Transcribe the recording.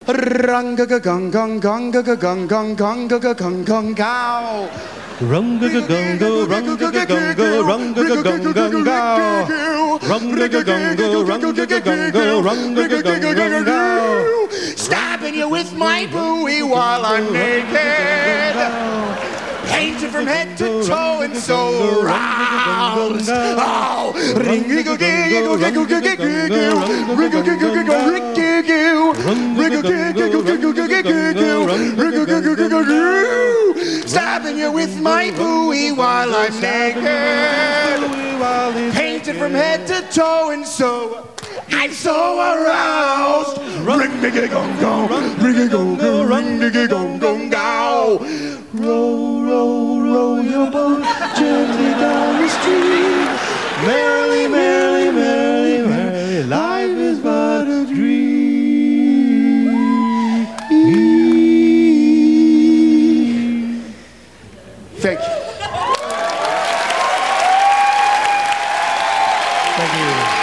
Runga gung gung gunga gung gung gunga gung gung gow. Runga gunga runga gunga runga gung gung gow. Runga gunga runga gunga runga gung gow. Stabbing you with my buoy while I'm naked. Painted from head to toe and so around. Oh, ring-a-go-giggle, giggle, giggle, giggle, ring-a-go-giggle, ring-a-go-giggle, ring-a-go-giggle, stabbing you with my buoy while I'm naked. Painted from head to toe and so I'm so aroused. Ring-a-go-gong, ring-a-go-gong, ring-a-go-gong-gong-gow. Row, row, row your boat gently down the stream. Merrily, merrily, merrily, merrily, life is but a dream. Thank you. Thank you.